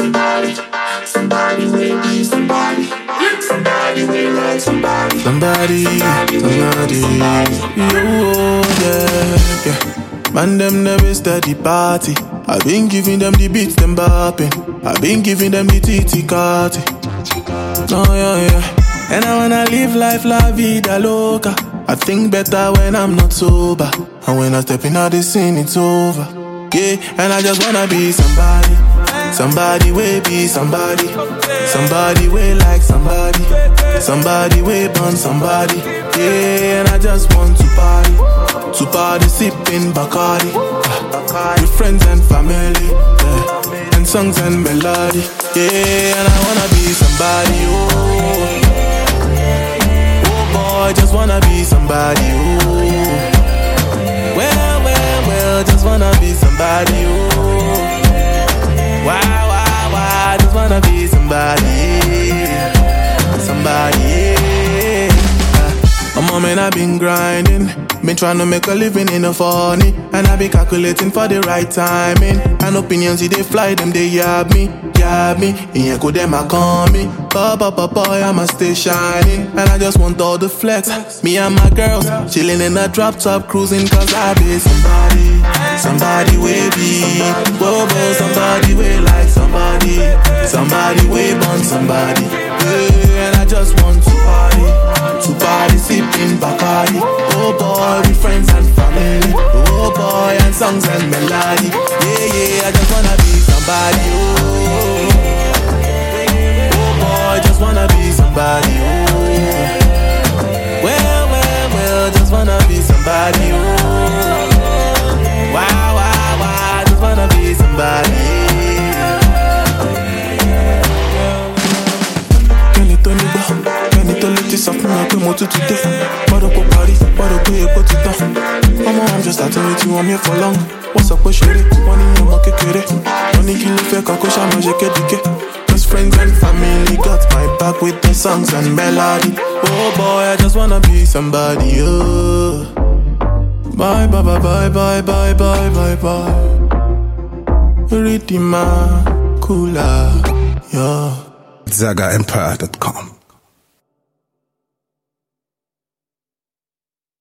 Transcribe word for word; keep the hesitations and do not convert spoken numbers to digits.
somebody, somebody will be somebody, somebody will like somebody, somebody, somebody, yo, yeah, yeah. Man, them never steady party. I've been giving them the beats, them bopping. I've been giving them the titi carty. Oh yeah, yeah. And I wanna live life la vida loca. I think better when I'm not sober, and when I step in out the scene, it's over. Yeah, and I just wanna be somebody, somebody will be somebody, somebody will like somebody, somebody will burn somebody. Yeah, and I just want to party, to party sipping Bacardi, uh, with friends and family, yeah, and songs and melody. Yeah, and I wanna be somebody, oh, oh boy, I just wanna be somebody, oh. Well, well, well, just wanna be somebody, oh. Wow, wow, wow, just wanna be somebody, somebody, yeah. Uh, my man, I've been grinding, been trying to make a living in a funny, and I be calculating for the right timing. And opinions, they fly, them they yab me, yab me. And you go them, I call me. Boy, boy, boy, boy, I'ma stay shining. And I just want all the flex. Me and my girls, chilling in a drop top, cruising, cause I be somebody, somebody will be. Whoa, whoa, somebody will like somebody, somebody will burn somebody. Yeah, and I just want to party, to party, sipping Bacardi. Oh boy, with friends and family. Oh boy, and songs and melody. Yeah, yeah, I just wanna be somebody. Oh, oh boy, just wanna be somebody. Oh, well, well, well, just wanna be somebody. Oh, wow, wow, wow, just wanna be somebody. I'm just starting with you, I'm here for long. What's up, what's your money in your market? Money kill the fake, I coach, I'm a jake. Best friends and family got my back with the songs and melody. Oh boy, I just wanna be somebody, oh. Bye, bye, bye, bye, bye, bye, bye, bye, bye. Ridima, cooler, yeah. Zaga Empire dot com